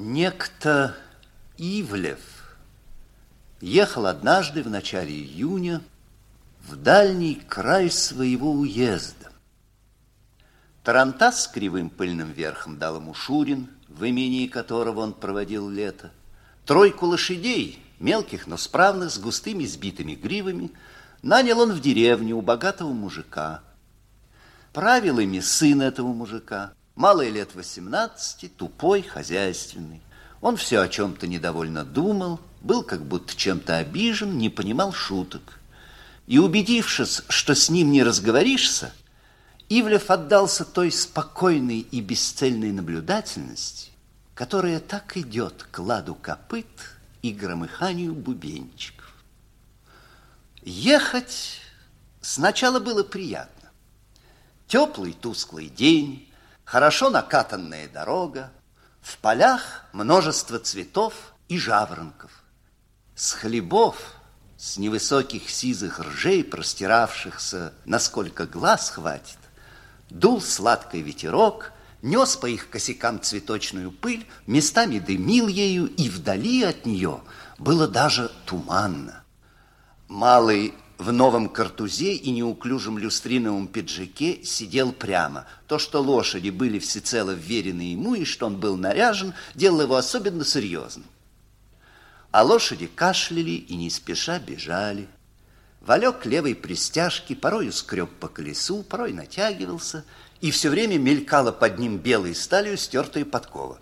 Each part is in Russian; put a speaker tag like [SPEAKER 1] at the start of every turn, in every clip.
[SPEAKER 1] Некто Ивлев ехал однажды в начале июня в дальний край своего уезда. Тарантас с кривым пыльным верхом дал ему Шурин, в имении которого он проводил лето. Тройку лошадей, мелких, но справных, с густыми сбитыми гривами, нанял он в деревне у богатого мужика. Правил ими сын этого мужика, малый лет 18, тупой, хозяйственный. Он все о чем-то недовольно думал, был как будто чем-то обижен, не понимал шуток. И, убедившись, что с ним не разговоришься, Ивлев отдался той спокойной и бесцельной наблюдательности, которая так идет к ладу копыт и громыханию бубенчиков. Ехать сначала было приятно. Теплый тусклый день, хорошо накатанная дорога, в полях множество цветов и жаворонков. С хлебов, с невысоких сизых ржей, простиравшихся, насколько глаз хватит, дул сладкий ветерок, нес по их косякам цветочную пыль, местами дымил ею, и вдали от нее было даже туманно. Малый в новом картузе и неуклюжем люстриновом пиджаке сидел прямо. То, что лошади были всецело вверены ему и что он был наряжен, делало его особенно серьезным. А лошади кашляли и не спеша бежали. Валек левой пристяжки порою скреб по колесу, порой натягивался, и все время мелькала под ним белой сталью стертая подкова.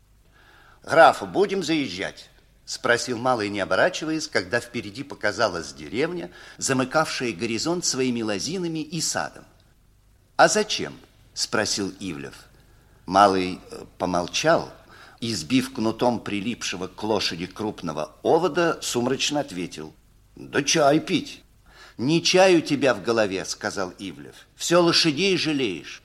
[SPEAKER 1] «Графа, будем заезжать?» — спросил малый, не оборачиваясь, когда впереди показалась деревня, замыкавшая горизонт своими лозинами и садом. «А зачем?» — спросил Ивлев. Малый помолчал и, сбив кнутом прилипшего к лошади крупного овода, сумрачно ответил: «Да чай пить». «Не чай у тебя в голове, — сказал Ивлев, — все лошадей жалеешь».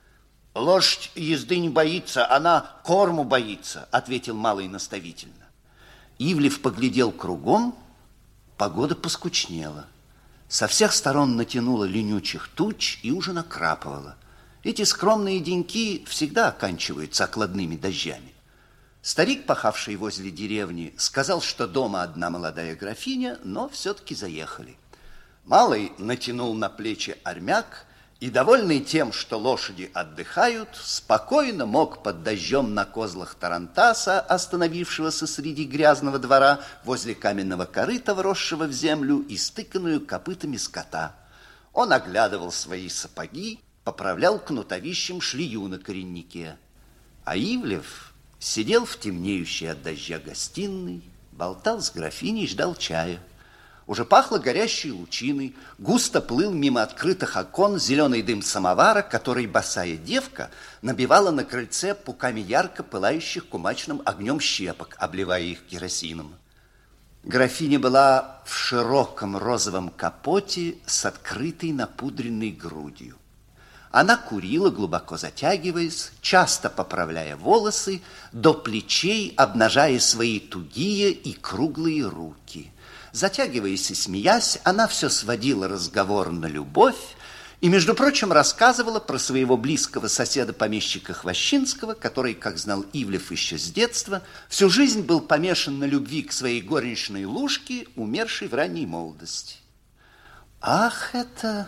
[SPEAKER 1] «Лошадь езды не боится, она корму боится, — ответил малый наставительно. Ивлев поглядел кругом, погода поскучнела. Со всех сторон натянуло ленючих туч и уже накрапывало. Эти скромные деньки всегда оканчиваются окладными дождями. Старик, пахавший возле деревни, сказал, что дома одна молодая графиня, но все-таки заехали. Малый натянул на плечи армяк и, довольный тем, что лошади отдыхают, спокойно мог под дождем на козлах тарантаса, остановившегося среди грязного двора возле каменного корыта, вросшего в землю и стыканную копытами скота. Он оглядывал свои сапоги, поправлял кнутовищем шлею на кореннике. А Ивлев сидел в темнеющей от дождя гостиной, болтал с графиней, ждал чая. Уже пахло горящей лучиной, густо плыл мимо открытых окон зеленый дым самовара, который босая девка набивала на крыльце пуками ярко пылающих кумачным огнем щепок, обливая их керосином. Графиня была в широком розовом капоте с открытой напудренной грудью. Она курила, глубоко затягиваясь, часто поправляя волосы, до плечей обнажая свои тугие и круглые руки. Затягиваясь и смеясь, она все сводила разговор на любовь и, между прочим, рассказывала про своего близкого соседа-помещика Хвощинского, который, как знал Ивлев еще с детства, всю жизнь был помешан на любви к своей горничной Лушке, умершей в ранней молодости. «Ах, это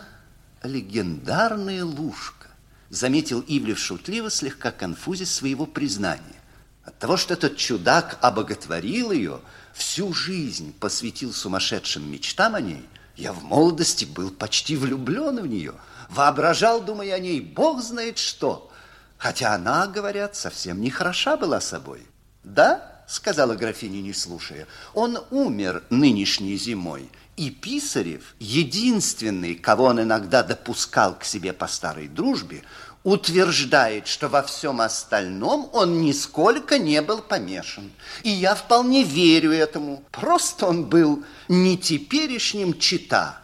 [SPEAKER 1] легендарная Лушка!» — заметил Ивлев шутливо, слегка конфузясь своего признания. От того, что этот чудак обоготворил ее, всю жизнь посвятил сумасшедшим мечтам о ней, я в молодости был почти влюблен в нее, воображал, думая о ней, бог знает что, хотя она, говорят, совсем не хороша была собой. «Да, — сказала графиня, не слушая, — он умер нынешней зимой, и Писарев, единственный, кого он иногда допускал к себе по старой дружбе, утверждает, что во всем остальном он нисколько не был помешан. И я вполне верю этому. Просто он был не теперешним чета».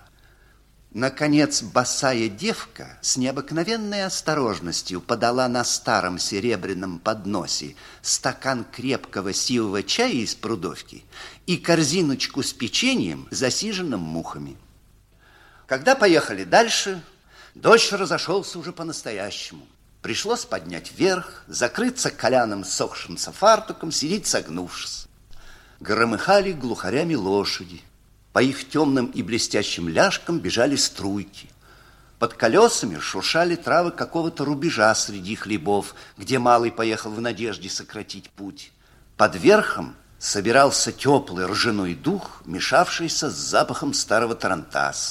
[SPEAKER 1] Наконец, босая девка с необыкновенной осторожностью подала на старом серебряном подносе стакан крепкого сивого чая из прудовки и корзиночку с печеньем, засиженным мухами. Когда поехали дальше, дождь разошелся уже по-настоящему. Пришлось поднять вверх, закрыться коляным сохшимся фартуком, сидеть согнувшись. Громыхали глухарями лошади. По их темным и блестящим ляжкам бежали струйки. Под колесами шуршали травы какого-то рубежа среди хлебов, где Малый поехал в надежде сократить путь. Под верхом собирался теплый ржаной дух, мешавшийся с запахом старого тарантаса.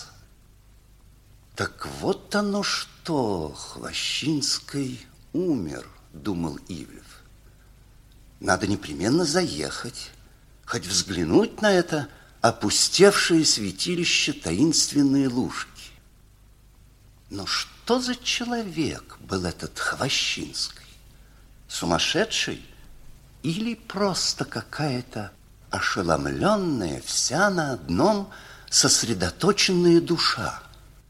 [SPEAKER 1] Так вот оно что, Хвощинский умер, думал Ивлев. Надо непременно заехать, хоть взглянуть на это опустевшее святилище таинственной Лужки. Но что за человек был этот Хвощинский? Сумасшедший или просто какая-то ошеломленная, вся на одном сосредоточенная душа?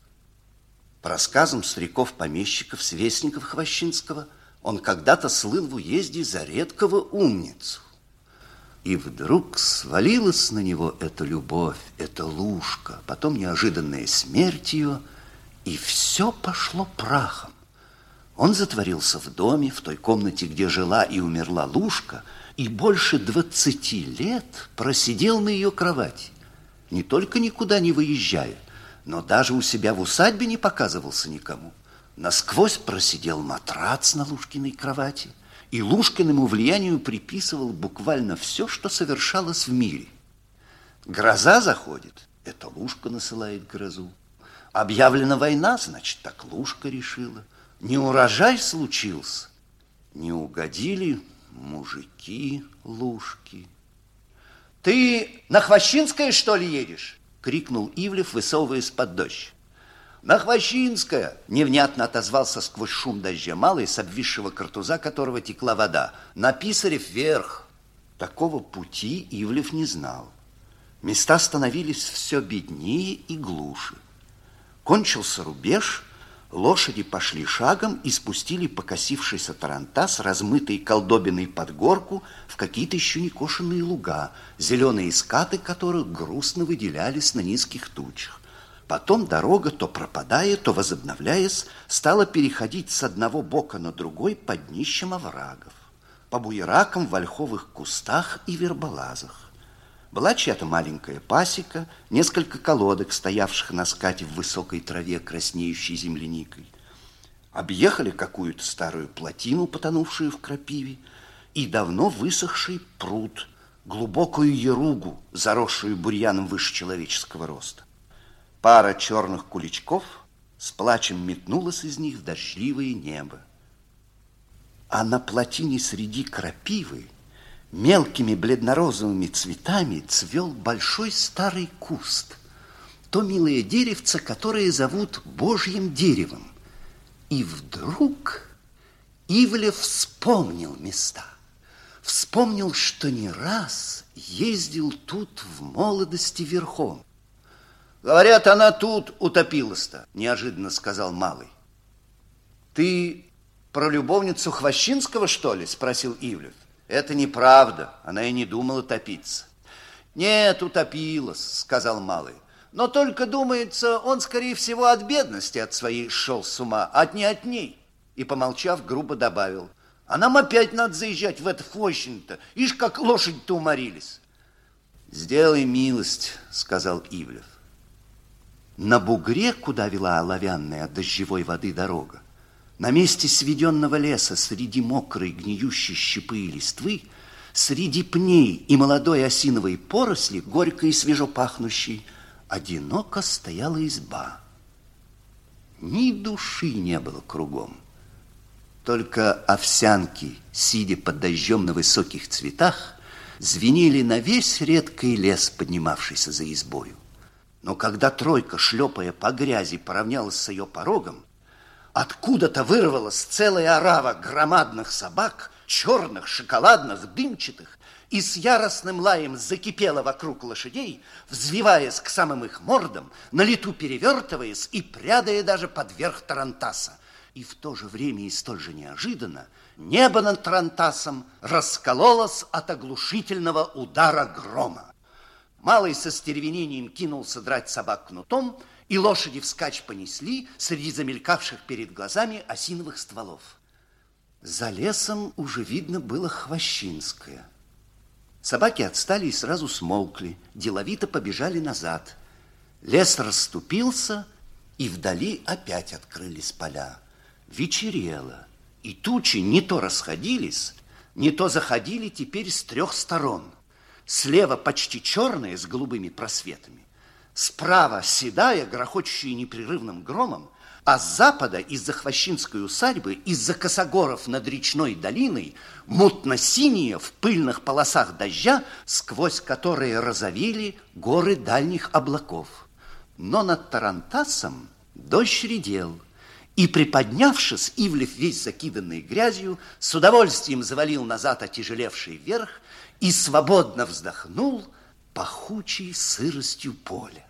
[SPEAKER 1] По рассказам стариков-помещиков, свестников Хвощинского, он когда-то слыл в уезде за редкого умницу. И вдруг свалилась на него эта любовь, эта Лужка, потом неожиданная смерть ее, и все пошло прахом. Он затворился в доме, в той комнате, где жила и умерла Лужка, и больше 20 лет просидел на ее кровати, не только никуда не выезжая, но даже у себя в усадьбе не показывался никому. Насквозь просидел матрац на Лужкиной кровати, и Лужкиному влиянию приписывал буквально все, что совершалось в мире. Гроза заходит, это Лужка насылает грозу. Объявлена война, значит, так Лужка решила. Неурожай случился, не угодили мужики Лужки. «Ты на Хвощинское, что ли, едешь?» — крикнул Ивлев, высовываясь под дождь. «На Хвощинское!» — невнятно отозвался сквозь шум дождя Малый, с обвисшего картуза которого текла вода. «На Писарев вверх!» Такого пути Ивлев не знал. Места становились все беднее и глуше. Кончился рубеж, лошади пошли шагом и спустили покосившийся тарантас, размытый колдобиной под горку, в какие-то еще не кошенные луга, зеленые скаты которых грустно выделялись на низких тучах. Потом дорога, то пропадая, то возобновляясь, стала переходить с одного бока на другой под днищем оврагов, по буеракам в ольховых кустах и верболазах. Была чья-то маленькая пасека, несколько колодок, стоявших на скате в высокой траве, краснеющей земляникой. Объехали какую-то старую плотину, потонувшую в крапиве, и давно высохший пруд, глубокую яругу, заросшую бурьяном выше человеческого роста. Пара черных куличков с плачем метнулась из них в дождливое небо. А на плотине среди крапивы мелкими бледно-розовыми цветами цвел большой старый куст, то милое деревце, которое зовут Божьим деревом. И вдруг Ивлев вспомнил места, вспомнил, что не раз ездил тут в молодости верхом. «Говорят, она тут утопилась-то», — неожиданно сказал Малый. «Ты про любовницу Хвощинского, что ли?» — спросил Ивлев. «Это неправда, она и не думала топиться». «Нет, утопилась», — сказал Малый. «Но только, думается, он, скорее всего, от бедности от своей шел с ума, а не от ней». И, помолчав, грубо добавил: «А нам опять надо заезжать в это Хвощино-то, ишь, как лошади-то уморились». «Сделай милость», — сказал Ивлев. На бугре, куда вела оловянная от дождевой воды дорога, на месте сведенного леса, среди мокрой гниющей щепы и листвы, среди пней и молодой осиновой поросли, горькой и свежо пахнущей, одиноко стояла изба. Ни души не было кругом. Только овсянки, сидя под дождем на высоких цветах, звенели на весь редкий лес, поднимавшийся за избою. Но когда тройка, шлепая по грязи, поравнялась с ее порогом, откуда-то вырвалась целая орава громадных собак, черных, шоколадных, дымчатых, и с яростным лаем закипела вокруг лошадей, взвиваясь к самым их мордам, на лету перевертываясь и прядая даже под верх тарантаса. И в то же время и столь же неожиданно небо над тарантасом раскололось от оглушительного удара грома. Малый со стервенением кинулся драть собак кнутом, и лошади вскачь понесли среди замелькавших перед глазами осиновых стволов. За лесом уже видно было Хвощинское. Собаки отстали и сразу смолкли, деловито побежали назад. Лес расступился, и вдали опять открылись поля. Вечерело, и тучи не то расходились, не то заходили теперь с трех сторон. Слева почти черная с голубыми просветами, справа седая, грохочущая непрерывным громом, а с запада из-за Хвощинской усадьбы, из-за косогоров над речной долиной, мутно-синие в пыльных полосах дождя, сквозь которые розовели горы дальних облаков. Но над Тарантасом дождь редел, и, приподнявшись, Ивлев, весь закиданный грязью, с удовольствием завалил назад отяжелевший верх и свободно вздохнул пахучей сыростью поля.